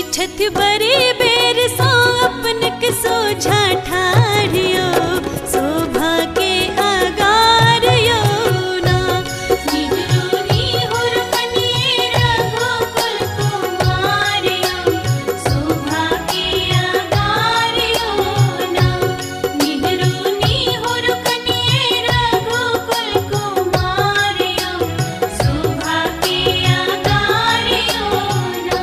पूछत बड़ी बेर सो अपन के सोझा ठाढ़ियो शोभा के आगारियो ना निगरूनी हुर कनिए रघुकुल कुमारियो शोभा के आगारियो ना निगरूनी हुर कनिए रघुकुल कुमारियो शोभा के आगारियो ना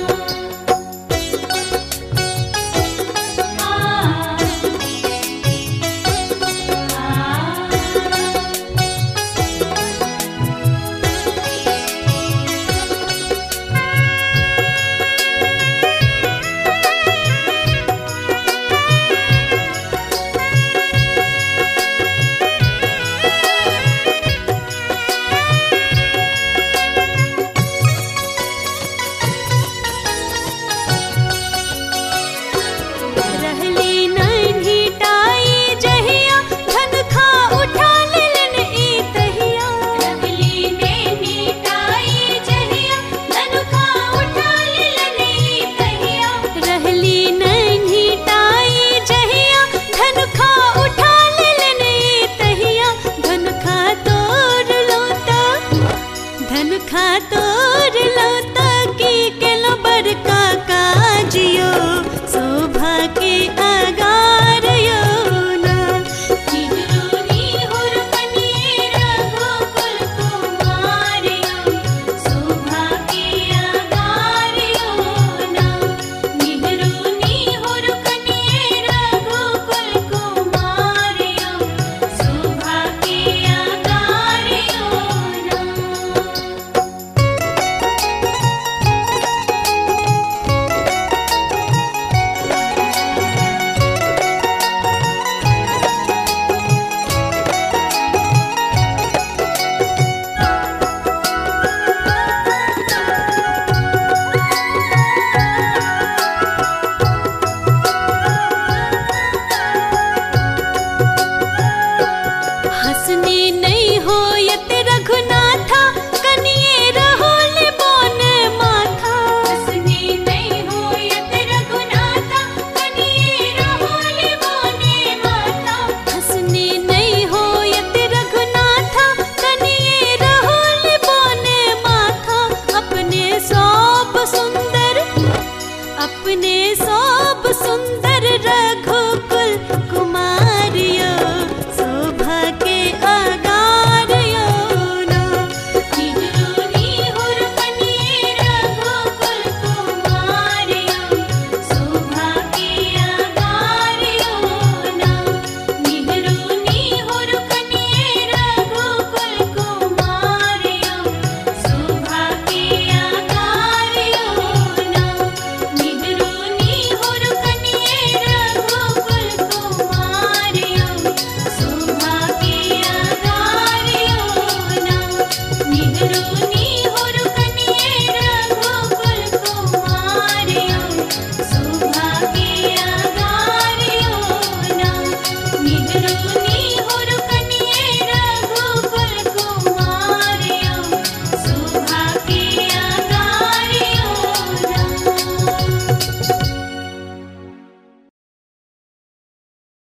रहली नन्ही टाई जहिया धन खा उठा लेलन ई तहिया रहली नन्ही टाई जहिया धन खा उठा लेलन ई तहिया रहली नन्ही टाई जहिया धन खा उठा लेलन ई तहिया धन खा तोड़ लौता की केलो बड़का काजियो शोभा के आगारियो ना निगरूनी हुर कनिए रघुकुल कुमारियो शोभा के आगारियो ना निगरूनी हुर कनिए रघुकुल कुमारियो शोभा के आगारियो ना हंसनी नहीं होयत रघुनाथा कनिए रहोल बोन माथा हंसनी नहीं होयत रघुनाथा कनिए रहोल बोन माथा हंसनी नहीं होयत रघुनाथा कनिए रहोल बोन माथा अपने सब सुंदर रघु